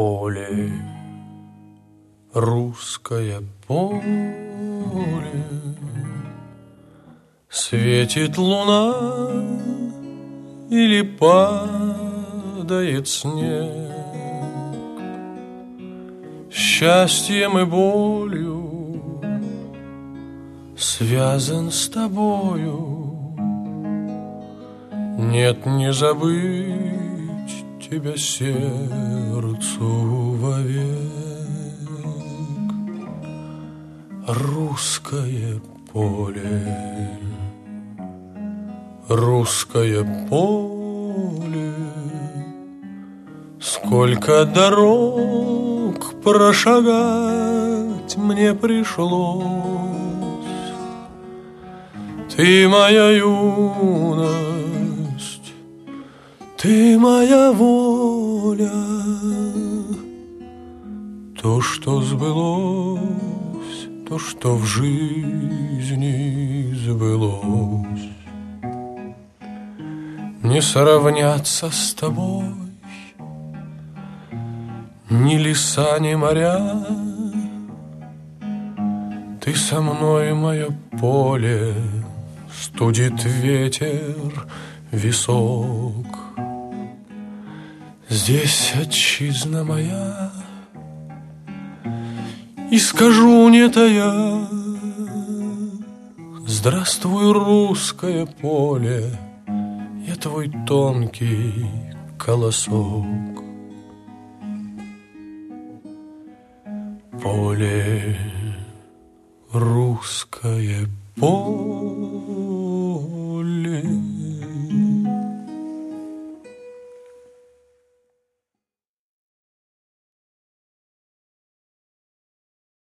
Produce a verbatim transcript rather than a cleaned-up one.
Поле, русское поле, светит луна или падает снег. Счастьем и болью связан с тобою. Нет, не забыть тебя сердцу вовек. Русское поле, русское поле, сколько дорог прошагать мне пришлось. Ты моя юность, ты моя воля, то, что сбылось, то, что в жизни сбылось. Не сравняться с тобой ни леса, ни моря. Ты со мной, мое поле, студит ветер висок. Здесь отчизна моя, и скажу не тая: здравствуй, русское поле, я твой тонкий колосок. Поле, русское поле,